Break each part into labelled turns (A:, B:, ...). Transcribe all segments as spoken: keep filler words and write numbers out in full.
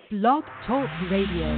A: Blog Talk Radio.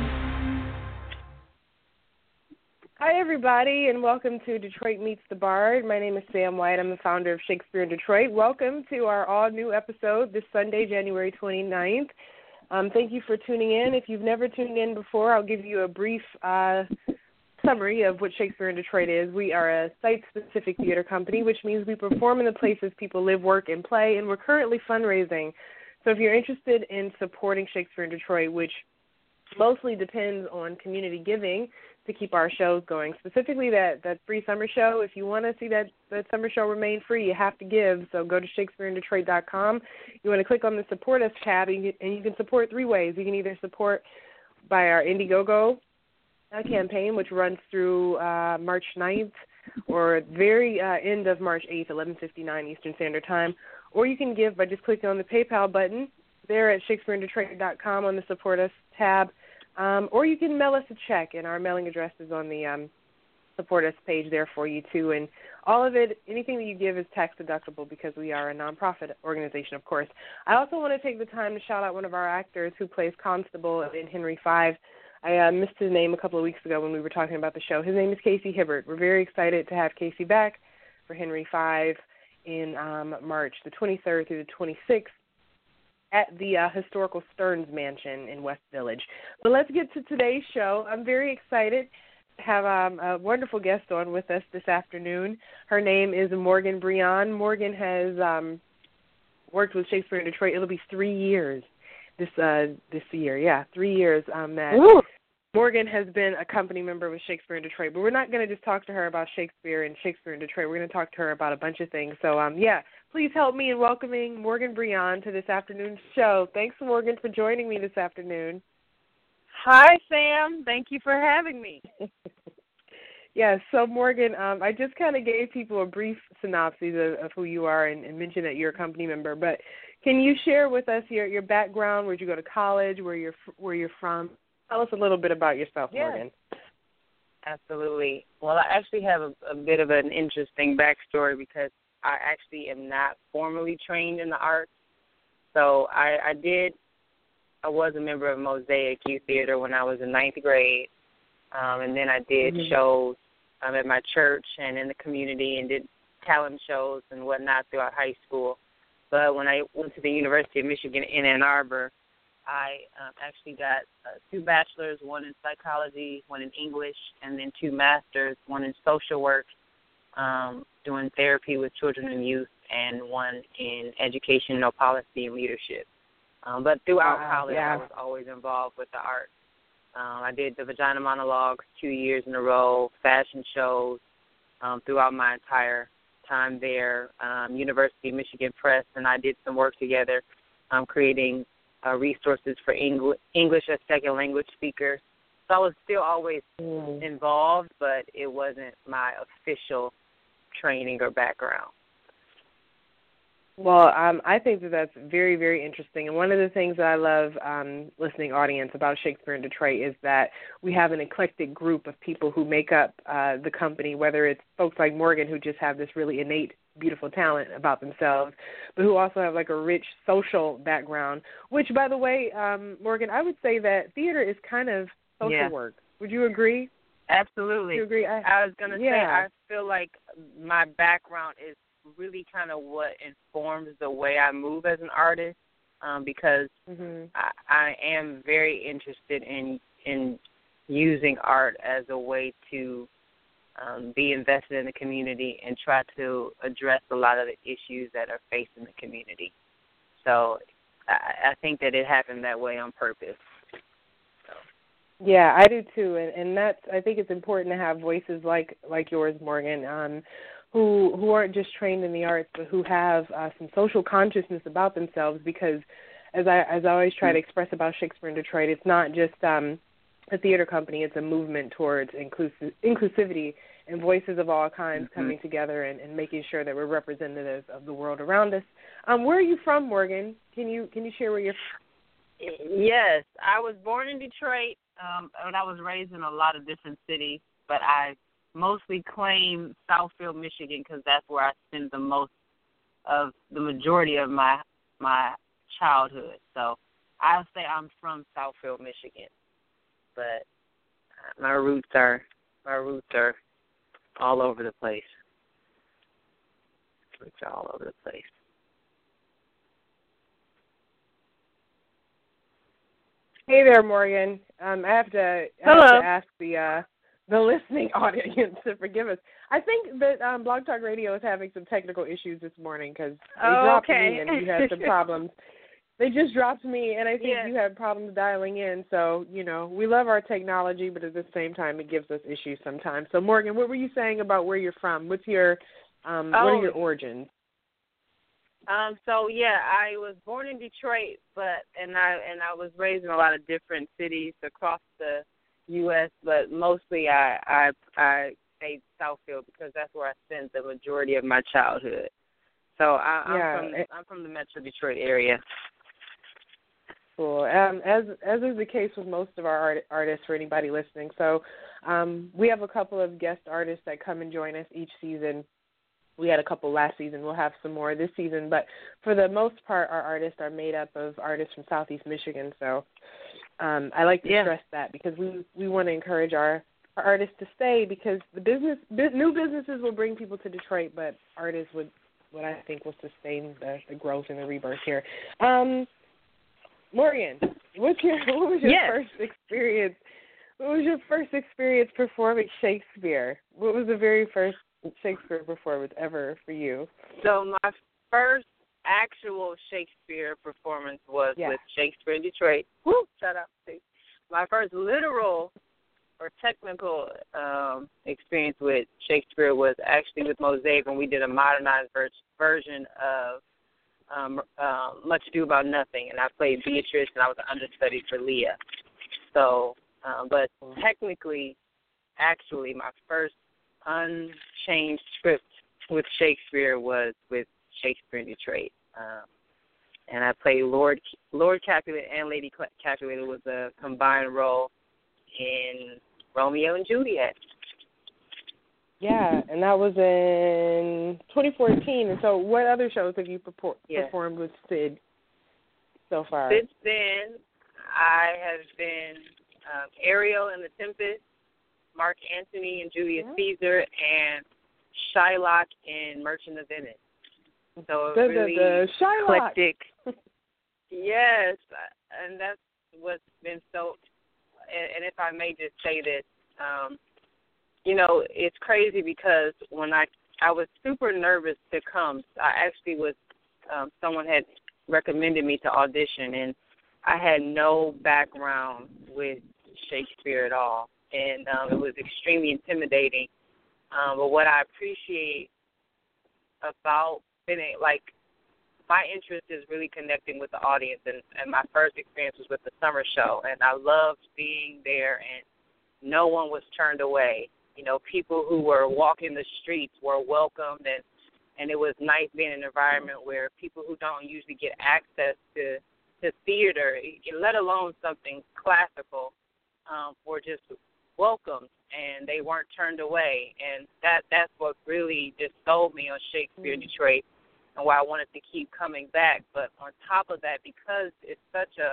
B: Hi, everybody, and welcome to Detroit Meets the Bard. My name is Sam White. I'm the founder of Shakespeare in Detroit. Welcome to our all-new episode this Sunday, January twenty-ninth. Um, thank you for tuning in. If you've never tuned in before, I'll give you a brief uh, summary of what Shakespeare in Detroit is. We are a site-specific theater company, which means we perform in the places people live, work, and play, and we're currently fundraising. So if you're interested in supporting Shakespeare in Detroit, which mostly depends on community giving to keep our shows going, specifically that, that free summer show, if you want to see that, that summer show remain free, you have to give. So go to Shakespeare in Detroit dot com. You want to click on the Support Us tab, and you, and you can support three ways. You can either support by our Indiegogo uh, campaign, which runs through uh, March ninth, or very uh, end of March eighth, eleven fifty-nine Eastern Standard Time. Or you can give by just clicking on the PayPal button there at Shakespeare in Detroit dot com on the Support Us tab. Um, or you can mail us a check, and our mailing address is on the um, Support Us page there for you, too. And all of it, anything that you give is tax-deductible because we are a nonprofit organization, of course. I also want to take the time to shout out one of our actors who plays Constable in Henry five. I uh, missed his name a couple of weeks ago when we were talking about the show. His name is Casey Hibbert. We're very excited to have Casey back for Henry five in um, March the twenty-third through the twenty-sixth. At the uh, historical Stearns Mansion in West Village. But let's get to today's show. I'm very excited to have um, a wonderful guest on with us this afternoon. Her name is Morgan Breon. Morgan has um, worked with Shakespeare in Detroit. It'll be three years this uh, this year. Yeah, three years um, that Ooh. Morgan has been a company member with Shakespeare in Detroit. But we're not going to just talk to her about Shakespeare and Shakespeare in Detroit. We're going to talk to her about a bunch of things. So, um, yeah. Please help me in welcoming Morgan Breon to this afternoon's show. Thanks, Morgan, for joining me this afternoon.
C: Hi, Sam. Thank you for having me.
B: Yes, so, Morgan, um, I just kind of gave people a brief synopsis of, of who you are and, and mentioned that you're a company member. But can you share with us your, your background? Where did you go to college? Where you're where you're from? Tell us a little bit about yourself,
C: yes.
B: Morgan.
C: Absolutely. Well, I actually have a, a bit of an interesting backstory because I actually am not formally trained in the arts. So I, I did, I was a member of Mosaic Youth Theater when I was in ninth grade. Um, and then I did mm-hmm. shows um, at my church and in the community and did talent shows and whatnot throughout high school. But when I went to the University of Michigan in Ann Arbor, I um, actually got uh, two bachelors, one in psychology, one in English, and then two masters, one in social work, um, doing therapy with children and youth, and one in educational policy and leadership. Um, but throughout
B: wow,
C: college,
B: yeah.
C: I was always involved with the arts. Um, I did the Vagina Monologues two years in a row, fashion shows um, throughout my entire time there, um, University of Michigan Press, and I did some work together um, creating uh, resources for Engl- English as second language speakers. So I was still always mm. involved, but it wasn't my official training or background.
B: Well, um, I think that that's very, very interesting. And one of the things that I love, um, listening audience, about Shakespeare in Detroit is that we have an eclectic group of people who make up uh, the company, whether it's folks like Morgan who just have this really innate, beautiful talent about themselves, but who also have like a rich social background, which, by the way, um, Morgan, I would say that theater is kind of social
C: yeah.
B: work. Would you agree?
C: Absolutely.
B: Do you agree? I,
C: I was going to
B: yeah.
C: say, I feel like my background is really kind of what informs the way I move as an artist, um, because mm-hmm. I, I am very interested in in using art as a way to um, be invested in the community and try to address a lot of the issues that are facing the community. So I, I think that it happened that way on purpose. So.
B: Yeah, I do too, and, and that's, I think it's important to have voices like like yours, Morgan, um, who who aren't just trained in the arts, but who have uh, some social consciousness about themselves. Because, as I as I always try to express about Shakespeare in Detroit, it's not just um, a theater company; it's a movement towards inclusive, inclusivity and voices of all kinds mm-hmm. coming together and, and making sure that we're representative of the world around us. Um, where are you from, Morgan? Can you can you share where you're from?
C: Yes, I was born in Detroit, um, and I was raised in a lot of different cities, but I mostly claim Southfield, Michigan, because that's where I spend the most of the majority of my my childhood. So I'll say I'm from Southfield, Michigan, but my roots are my roots are all over the place. Roots are all over the place.
B: Hey there, Morgan. Um, I have to, I
C: Hello.
B: have to ask the uh, the listening audience to forgive us. I think that um, Blog Talk Radio is having some technical issues this morning because they
C: Oh,
B: dropped
C: okay.
B: me and you had some problems. They just dropped me, and I think
C: Yeah.
B: you had problems dialing in. So, you know, we love our technology, but at the same time, it gives us issues sometimes. So, Morgan, what were you saying about where you're from? What's your, um,
C: Oh.
B: what are your origins?
C: Um, so yeah, I was born in Detroit, but and I and I was raised in a lot of different cities across the U S, but mostly I I I stayed Southfield because that's where I spent the majority of my childhood. So I, I'm
B: Yeah,
C: from
B: it,
C: I'm from the Metro Detroit area.
B: Cool. Um, as as is the case with most of our art, artists, for anybody listening. So um, we have a couple of guest artists that come and join us each season. We had a couple last season. We'll have some more this season. But for the most part, our artists are made up of artists from Southeast Michigan. So um, I like to
C: Yeah.
B: stress that because we, we want to encourage our, our artists to stay because the business bu- new businesses will bring people to Detroit, but artists would what I think will sustain the, the growth and the rebirth here. Um, Morgan, what's your what was your
C: Yes.
B: first experience? What was your first experience performing Shakespeare? What was the very first Shakespeare performance ever for you?
C: So my first actual Shakespeare performance was
B: Yeah.
C: with Shakespeare in Detroit. Woo! Shout out to my first literal or technical um, experience with Shakespeare was actually with Mosaic when we did a modernized ver- version of um, uh, Much Ado About Nothing, and I played Beatrice, and I was an understudy for Leah. So, um, but technically, actually, my first unchanged script with Shakespeare was with Shakespeare in Detroit. Um, and I played Lord Lord Capulet and Lady Capulet. It was a combined role in Romeo and Juliet.
B: Yeah, and that was in twenty fourteen. And so what other shows have you perfor-
C: Yes.
B: performed with Sid so far?
C: Since then, I have been um, Ariel in The Tempest, Mark Antony and Julius
B: Yeah.
C: Caesar, and Shylock in Merchant of Venice. So
B: The,
C: really
B: the, the Shylock.
C: eclectic. Yes, and that's what's been so. And, and if I may just say this, um, you know, it's crazy because when I I was super nervous to come. I actually was. Um, someone had recommended me to audition, and I had no background with Shakespeare at all, and um, it was extremely intimidating. Um, but what I appreciate about being, like, my interest is really connecting with the audience, and, and my first experience was with the summer show, and I loved being there, and no one was turned away. You know, people who were walking the streets were welcomed, and, and it was nice being in an environment where people who don't usually get access to, to theater, let alone something classical, um, were just welcomed, and they weren't turned away. And that that's what really just sold me on Shakespeare in Detroit and why I wanted to keep coming back. But on top of that, because it's such a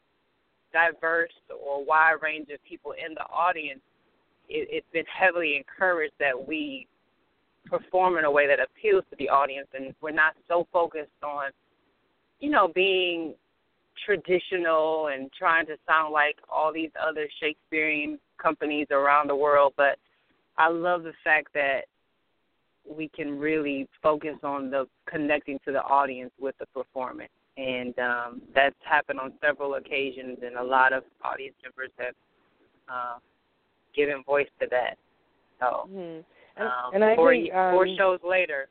C: diverse or wide range of people in the audience, it, it's been heavily encouraged that we perform in a way that appeals to the audience, and we're not so focused on, you know, being traditional and trying to sound like all these other Shakespearean companies around the world. But I love the fact that we can really focus on the connecting to the audience with the performance. And um, that's happened on several occasions, and a lot of audience members have uh, given voice to that. So,
B: Mm-hmm. And,
C: um,
B: and I
C: four,
B: think um,
C: four shows later.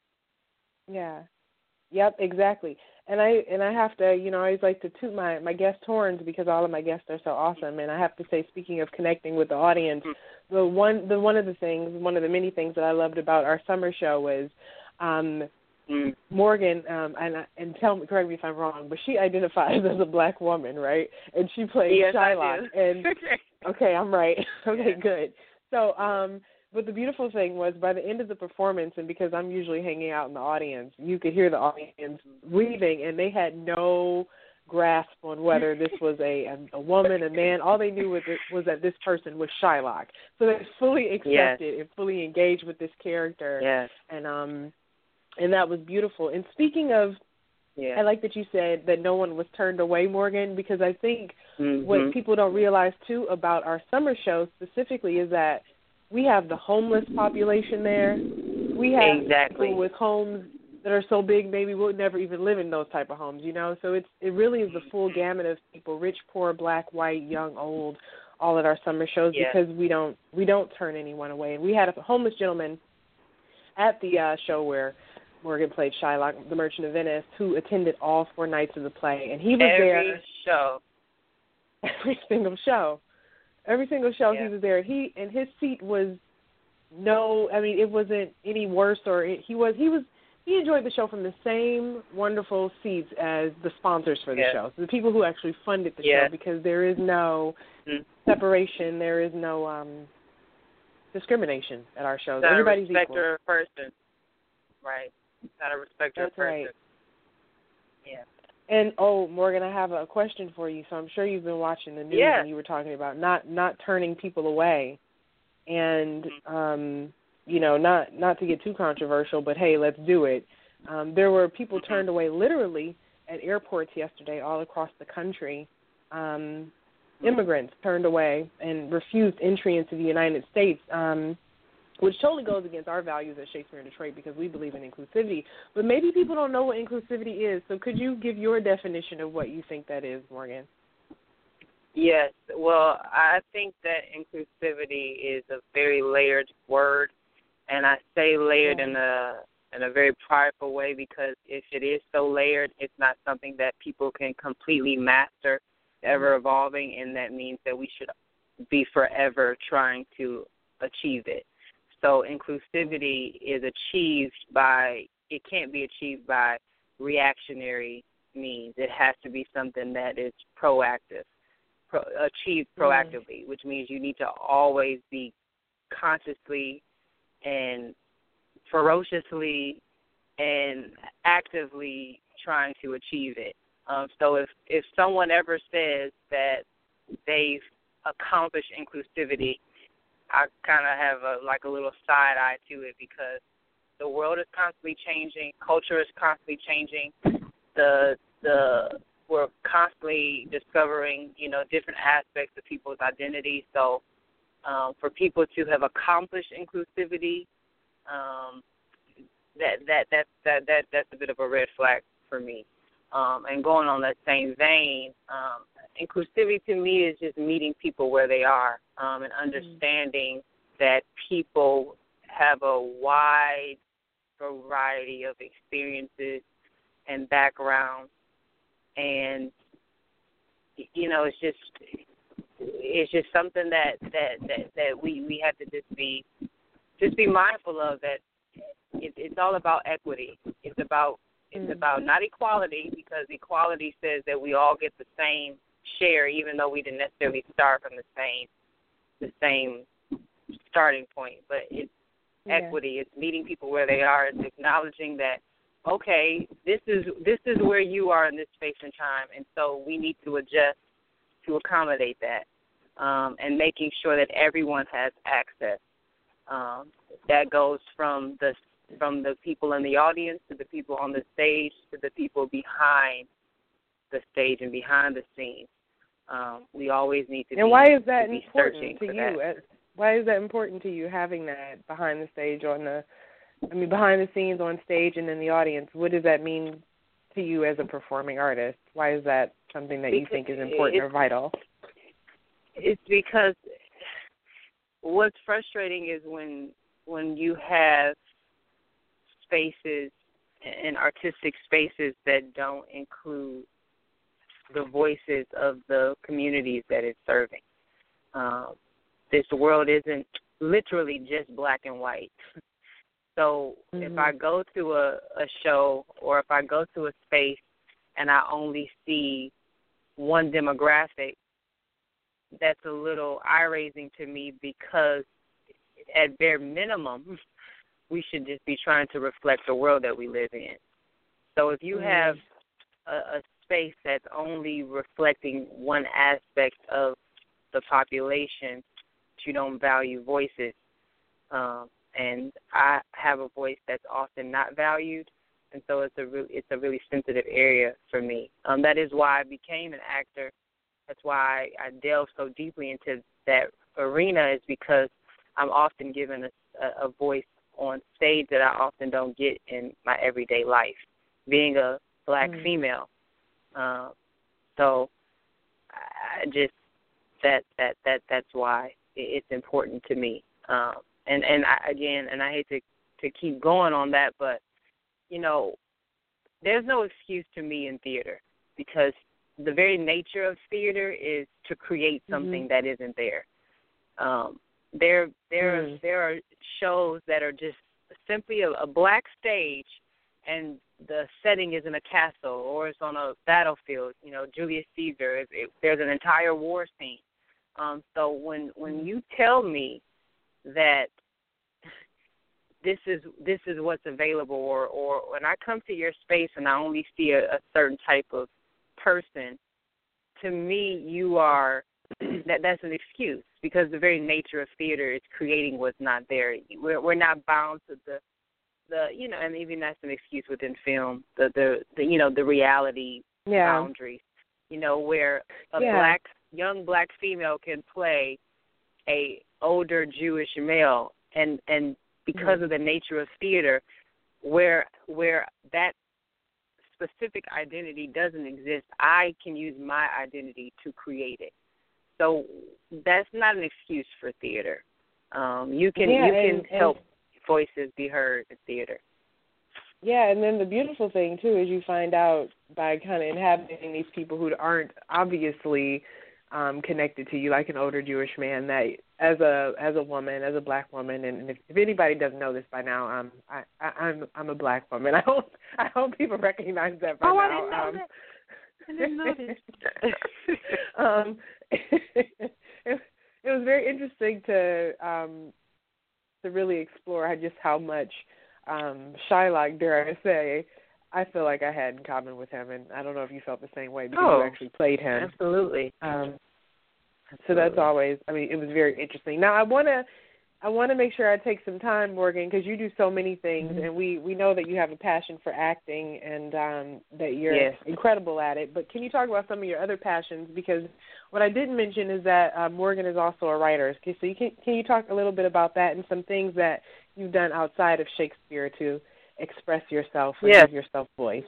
B: Yeah. Yep, exactly. And I and I have to, you know, I always like to toot my, my guest horns because all of my guests are so awesome. And I have to say, speaking of connecting with the audience, mm-hmm. the one the one of the things, one of the many things that I loved about our summer show was um, mm. Morgan, um, and and tell me, correct me if I'm wrong, but she identifies as a black woman, right? And she played
C: yes,
B: Shylock.
C: I do.
B: And okay, I'm right. Okay,
C: yeah.
B: good. So, um. But the beautiful thing was by the end of the performance, and because I'm usually hanging out in the audience, you could hear the audience breathing, and they had no grasp on whether this was a, a, a woman, a man. All they knew was, it, was that this person was Shylock. So they fully accepted yes. and fully engaged with this character.
C: Yes.
B: And um, and that was beautiful. And speaking of,
C: yeah.
B: I like that you said that no one was turned away, Morgan, because I think
C: mm-hmm.
B: what people don't realize, too, about our summer show specifically is that we have the homeless population there. We have
C: exactly.
B: people with homes that are so big maybe we'll never even live in those type of homes, you know? So it's it really is the full gamut of people, rich, poor, black, white, young, old, all at our summer shows
C: yes.
B: because we don't we don't turn anyone away. And we had a homeless gentleman at the uh, show where Morgan played Shylock, the Merchant of Venice, who attended all four nights of the play. And he was
C: every
B: there.
C: Every show.
B: Every single show. Every single show
C: yeah.
B: he was there. He and his seat was no, I mean, it wasn't any worse or it, he was, he was, he enjoyed the show from the same wonderful seats as the sponsors for the
C: yes.
B: show, so the people who actually funded the
C: yes.
B: show, because there is no
C: mm-hmm.
B: separation, there is no um, discrimination at our shows.
C: Not
B: Everybody's
C: a respecter
B: equal.
C: of person. Right. Not a respecter
B: That's
C: of person.
B: Right.
C: Yeah.
B: And, oh, Morgan, I have a question for you. So I'm sure you've been watching the news
C: yes.
B: and you were talking about not, not turning people away. And,
C: mm-hmm.
B: um, you know, not, not to get too controversial, but, hey, let's do it. Um, there were people
C: mm-hmm.
B: turned away literally at airports yesterday all across the country. Um, immigrants turned away and refused entry into the United States, um, which totally goes against our values at Shakespeare in Detroit because we believe in inclusivity. But maybe people don't know what inclusivity is. So could you give your definition of what you think that is, Morgan?
C: Yes. Well, I think that inclusivity is a very layered word, and I say layered
B: yeah.
C: in a in a very prideful way because if it is so layered, it's not something that people can completely master, ever evolving, and that means that we should be forever trying to achieve it. So inclusivity is achieved by, it can't be achieved by reactionary means. It has to be something that is proactive, pro, achieved proactively, mm. which means you need to always be consciously and ferociously and actively trying to achieve it. Um, so if, if someone ever says that they've accomplished inclusivity, I kind of have a, like a little side eye to it because the world is constantly changing, culture is constantly changing, the the we're constantly discovering, you know, different aspects of people's identity. So um, for people to have accomplished inclusivity, um, that that that that that that's a bit of a red flag for me. Um, and going on that same vein, um, inclusivity to me is just meeting people where they are um, and understanding mm-hmm. that people have a wide variety of experiences and backgrounds. And, you know, it's just it's just something that, that, that, that we, we have to just be just be mindful of, that it, it's all about equity. It's about It's about not equality, because equality says that we all get the same share, even though we didn't necessarily start from the same the same starting point. But it's yeah. equity. It's meeting people where they are. It's acknowledging that, okay, this is this is where you are in this space and time, and so we need to adjust to accommodate that, um, and making sure that everyone has access. Um, that goes from the from the people in the audience to the people on the stage to the people behind the stage and behind the scenes. Um, we always need to
B: and
C: be,
B: why is that
C: to
B: important to you?
C: That.
B: Why is that important to you, having that behind the stage on the, I mean, behind the scenes on stage and in the audience? What does that mean to you as a performing artist? Why is that something that
C: because
B: you think is important or vital?
C: It's because what's frustrating is when when you have spaces and artistic spaces that don't include the voices of the communities that it's serving. Um, this world isn't literally just black and white. So mm-hmm. if I go to a, a show or if I go to a space and I only see one demographic, that's a little eye-raising to me, because at bare minimum, we should just be trying to reflect the world that we live in. So if you have a, a space that's only reflecting one aspect of the population, but you don't value voices. Um, and I have a voice that's often not valued, and so it's a really, it's a really sensitive area for me. Um, that is why I became an actor. That's why I delved so deeply into that arena, is because I'm often given a, a, a voice on stage that I often don't get in my everyday life, being a black mm. female. Uh, so I just that that that that's why it's important to me. Um, and and I, again, and I hate to to keep going on that, but you know, there's no excuse to me in theater, because the very nature of theater is to create something mm-hmm. that isn't there. Um, there there mm. there are shows that are just simply a, a black stage, and the setting is in a castle or it's on a battlefield. You know, Julius Caesar. It, it, there's an entire war scene. Um, so when when you tell me that this is this is what's available, or, or when I come to your space and I only see a, a certain type of person, to me you are that that's an excuse, because the very nature of theater is creating what's not there. We're we're not bound to the the you know, and even that's an excuse within film, the the, the you know the reality yeah. boundaries, you know, where a yeah. black young black female can play a older Jewish male, and and because mm-hmm. of the nature of theater, where where that specific identity doesn't exist, I can use my identity to create it. So that's not an excuse for theater. Um, you can
B: yeah,
C: you can
B: and,
C: help
B: and,
C: voices be heard in theater.
B: Yeah, and then the beautiful thing too is you find out by kind of inhabiting these people who aren't obviously um, connected to you, like an older Jewish man, that as a as a woman, as a black woman, and, and if, if anybody doesn't know this by now, um, I, I, I'm I'm a black woman. I hope I hope people recognize that by
C: oh,
B: now.
C: I didn't know
B: um,
C: that. I didn't know that.
B: um, it, it was very interesting to um, to really explore just how much um, Shylock, dare I say, I feel like I had in common with him, and I don't know if you felt the same way, because
C: oh,
B: you actually played him.
C: Absolutely.
B: Um,
C: absolutely.
B: So that's always, I mean, it was very interesting. Now I want to I want to make sure I take some time, Morgan, because you do so many things, mm-hmm. and we, we know that you have a passion for acting, and um, that you're
C: yes.
B: incredible at it. But can you talk about some of your other passions? Because what I didn't mention is that uh, Morgan is also a writer. So you can, can you talk a little bit about that and some things that you've done outside of Shakespeare to express yourself and
C: yes.
B: give yourself voice?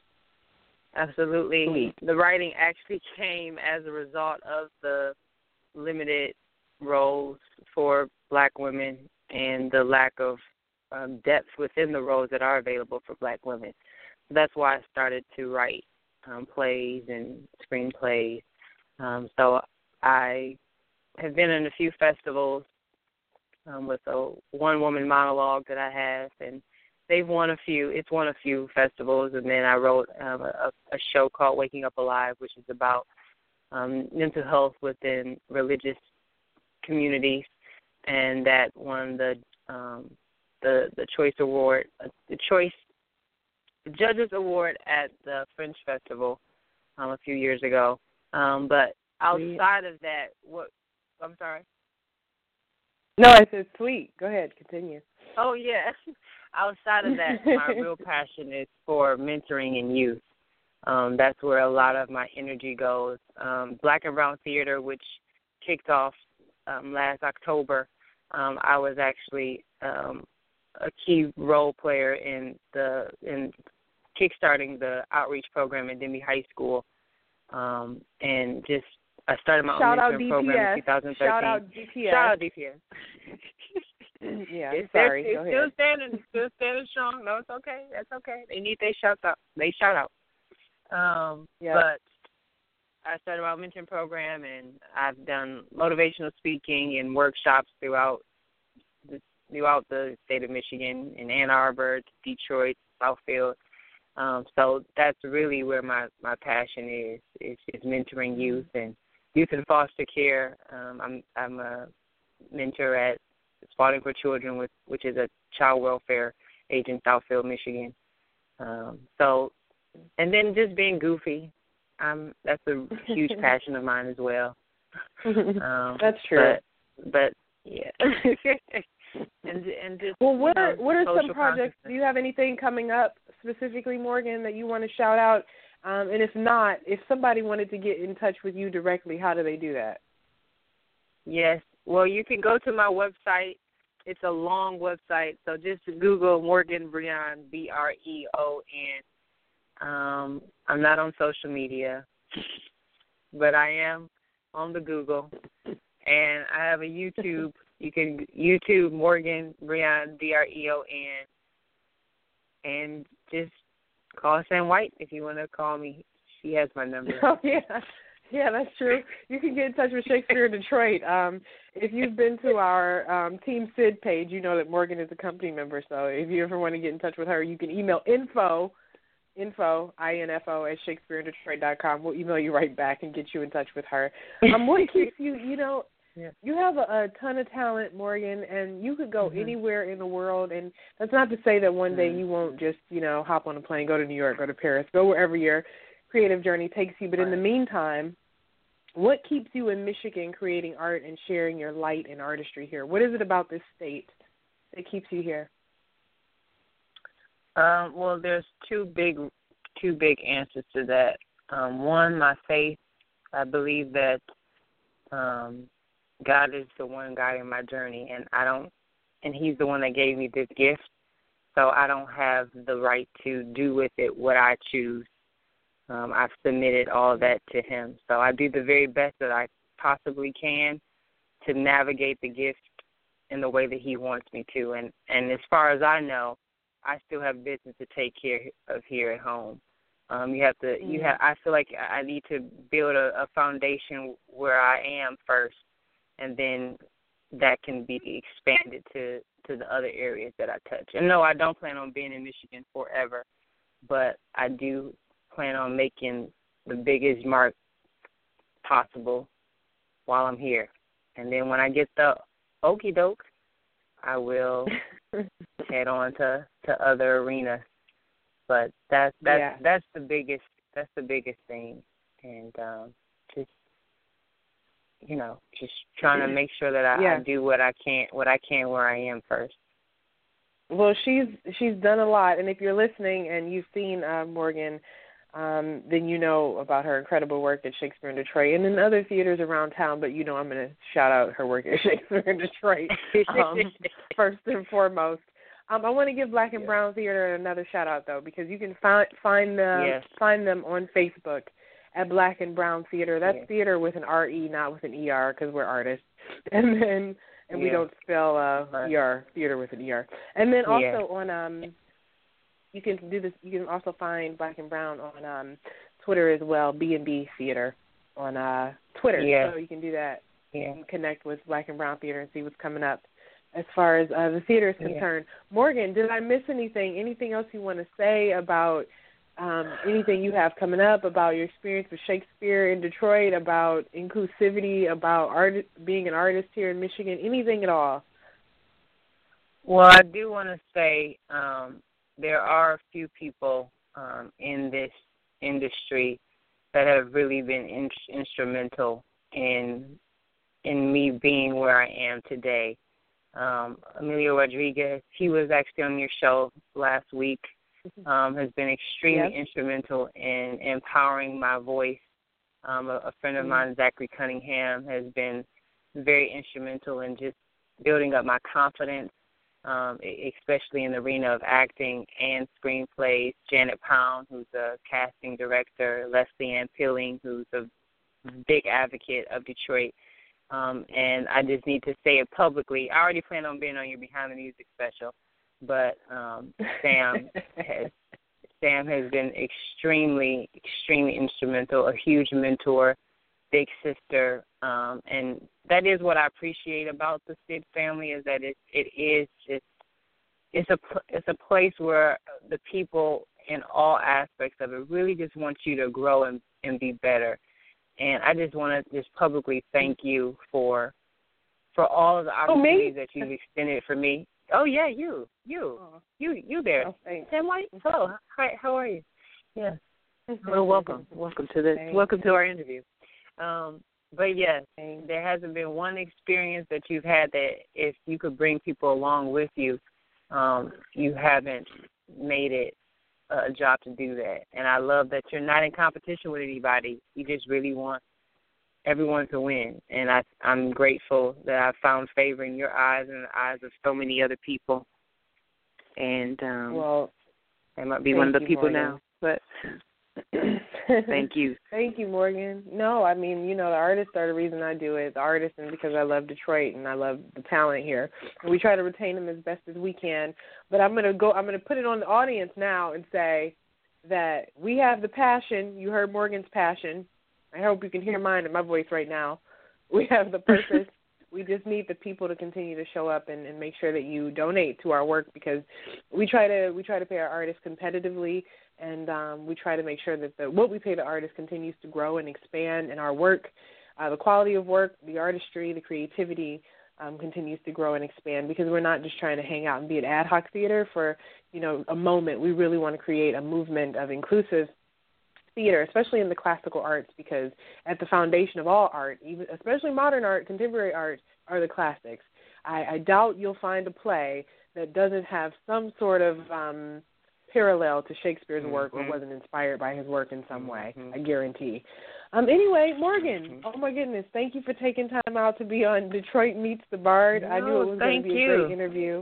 C: Absolutely.
B: Sweet.
C: The writing actually came as a result of the limited roles for black women and the lack of um, depth within the roles that are available for black women. So that's why I started to write um, plays and screenplays. Um, so I have been in a few festivals um, with a one-woman monologue that I have, and they've won a few. It's won a few festivals, and then I wrote um, a, a show called Waking Up Alive, which is about um, mental health within religious communities, and that won the um, the the Choice Award, uh, the Choice the Judges Award at the Fringe Festival um, a few years ago. Um, but outside of that, what? I'm sorry.
B: No, I said sweet. Go ahead, continue.
C: Oh yeah. Outside of that, my real passion is for mentoring in youth. Um, that's where a lot of my energy goes. Um, Black and Brown Theater, which kicked off um, last October, um, I was actually um, a key role player in the in kickstarting the outreach program at Denby High School, um, and just I started my
B: Shout
C: own mentoring program in twenty thirteen.
B: Shout out D P S.
C: Shout out D P S.
B: Yeah,
C: it's,
B: sorry.
C: It's,
B: Go
C: it's
B: ahead.
C: still standing, still standing strong. No, it's okay. That's okay. They need their shout out. They shout out. Um,
B: yep.
C: But I started my mentoring program, and I've done motivational speaking and workshops throughout the, throughout the state of Michigan, in Ann Arbor, Detroit, Southfield. Um, so that's really where my, my passion is, is, is mentoring youth and youth in foster care. Um, I'm I'm a mentor at Spalding for Children, with, which is a child welfare agency in Southfield, Michigan. Um, so, and then just being goofy, I'm that's a huge passion of mine as well. Um,
B: That's true.
C: But, but yeah. and and just
B: well, what
C: you know,
B: are what are some projects?
C: consciousness.
B: Do you have anything coming up specifically, Morgan, that you want to shout out? Um, and if not, if somebody wanted to get in touch with you directly, how do they do that?
C: Yes. Well, you can go to my website. It's a long website, so just Google Morgan Breon, B R E O N. Um, I'm not on social media, but I am on the Google, and I have a YouTube. You can YouTube Morgan Breon, B R E O N, and just call Sam White if you want to call me. She has my number.
B: Oh, yeah. Yeah, that's true. You can get in touch with Shakespeare in Detroit. Um, if you've been to our um, Team Sid page, you know that Morgan is a company member. So if you ever want to get in touch with her, you can email info, info, I N F O, at shakespeare in detroit dot com. We'll email you right back and get you in touch with her. Um, what keeps you, you know, yeah. you have a, a ton of talent, Morgan, and you could go mm-hmm. anywhere in the world. And that's not to say that one day you won't just, you know, hop on a plane, go to New York, go to Paris, go wherever your creative journey takes you. But in the meantime, what keeps you in Michigan creating art and sharing your light and artistry here? What is it about this state that keeps you here?
C: Um, well, there's two big, two big answers to that. Um, one, my faith. I believe that um, God is the one guiding my journey, and I don't, and He's the one that gave me this gift. So I don't have the right to do with it what I choose. Um, I've submitted all of that to Him. So I do the very best that I possibly can to navigate the gift in the way that He wants me to. And, and as far as I know, I still have business to take care of here at home. Um, you have to. Mm-hmm. You have. I feel like I need to build a, a foundation where I am first, and then that can be expanded to, to the other areas that I touch. And no, I don't plan on being in Michigan forever, but I do plan on making the biggest mark possible while I'm here. And then when I get the okie doke, I will head on to, to other arenas. But that's that's yeah. that's the biggest that's the biggest thing. And um, just you know, just trying to make sure that I, yeah. I do what I can what I can where I am first.
B: Well, she's she's done a lot, and if you're listening and you've seen uh, Morgan, um, then you know about her incredible work at Shakespeare in Detroit and in other theaters around town. But you know, I'm going to shout out her work at Shakespeare in Detroit um, first and foremost. Um, I want to give Black and yeah. Brown Theater another shout out though, because you can find find them yes. find them on Facebook at Black and Brown Theater. That's yes. theater with an R E, not with an E R, because we're artists. And then and yeah. we don't spell uh, right. E R, theater with an E R. And then also yeah. on um, you can do this. You can also find Black and Brown on um, Twitter as well. B and B Theater on uh, Twitter.
C: Yeah.
B: So you can do that
C: yeah.
B: and connect with Black and Brown Theater and see what's coming up. As far as uh, the theater is concerned. Yeah. Morgan, did I miss anything? Anything else you want to say about um, anything you have coming up, about your experience with Shakespeare in Detroit, about inclusivity, about art, being an artist here in Michigan, anything at all?
C: Well, I do want to say um, there are a few people um, in this industry that have really been in- instrumental in in me being where I am today. Um, Emilio Rodriguez, he was actually on your show last week, um, has been extremely yes. instrumental in empowering my voice. Um, a, a friend of mm-hmm. mine, Zachary Cunningham, has been very instrumental in just building up my confidence, um, especially in the arena of acting and screenplays. Janet Pound, who's a casting director, Leslie Ann Pilling, who's a big advocate of Detroit. Um, and I just need to say it publicly. I already plan on being on your Behind the Music special, but um, Sam has Sam has been extremely, extremely instrumental, a huge mentor, big sister, um, and that is what I appreciate about the Sid family is that it it is just it's a it's a place where the people in all aspects of it really just want you to grow and, and be better. And I just want to just publicly thank you for for all of the opportunities oh, that you've extended for me. Oh yeah, you, you, oh. you, you there.
B: Oh,
C: Sam White. Hello. Hi. How are you? Yeah. Well, welcome. Welcome to the Thanks. welcome to our interview. Um, but yes, Thanks. There hasn't been one experience that you've had that if you could bring people along with you, um, you haven't made it a job to do that. And I love that you're not in competition with anybody. You just really want everyone to win. And I, I'm grateful that I found favor in your eyes and the eyes of so many other people. And um, well, I might be one of the people Morgan. now, but thank you.
B: Thank you, Morgan. No, I mean, you know, the artists are the reason I do it. The artists, and because I love Detroit and I love the talent here. And we try to retain them as best as we can. But I'm gonna go. I'm gonna put it on the audience now and say that we have the passion. You heard Morgan's passion. I hope you can hear mine in my voice right now. We have the purpose. We just need the people to continue to show up and, and make sure that you donate to our work, because we try to we try to pay our artists competitively, and um, we try to make sure that the, what we pay the artists continues to grow and expand, and our work, uh, the quality of work, the artistry, the creativity um, continues to grow and expand, because we're not just trying to hang out and be an ad hoc theater for, you know, a moment. We really want to create a movement of inclusive theater, especially in the classical arts, because at the foundation of all art, even especially modern art, contemporary art, are the classics. I, I doubt you'll find a play that doesn't have some sort of um, parallel to Shakespeare's mm-hmm. work, or wasn't inspired by his work in some way, mm-hmm. I guarantee. Um, anyway, Morgan, mm-hmm. oh my goodness, thank you for taking time out to be on Detroit Meets the Bard. No, I knew it was going to be
C: you.
B: a great interview.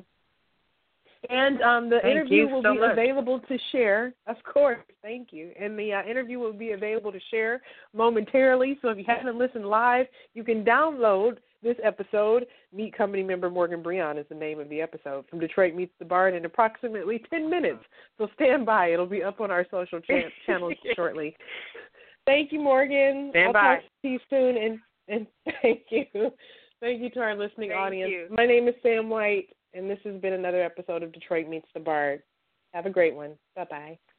B: And um, the
C: thank
B: interview will
C: so
B: be
C: much.
B: available to share. Of course, thank you. And the uh, interview will be available to share momentarily. So if you haven't listened live, you can download this episode. Meet company member Morgan Breon is the name of the episode, from Detroit Meets the Bard, in approximately ten minutes. So stand by. It'll be up on our social cha- channels shortly. Thank you, Morgan.
C: Stand
B: I'll
C: by.
B: talk to you soon. And, and thank you. Thank you to our listening
C: thank
B: audience.
C: You.
B: My name is Sam White, and this has been another episode of Detroit Meets the Bard. Have a great one. Bye-bye.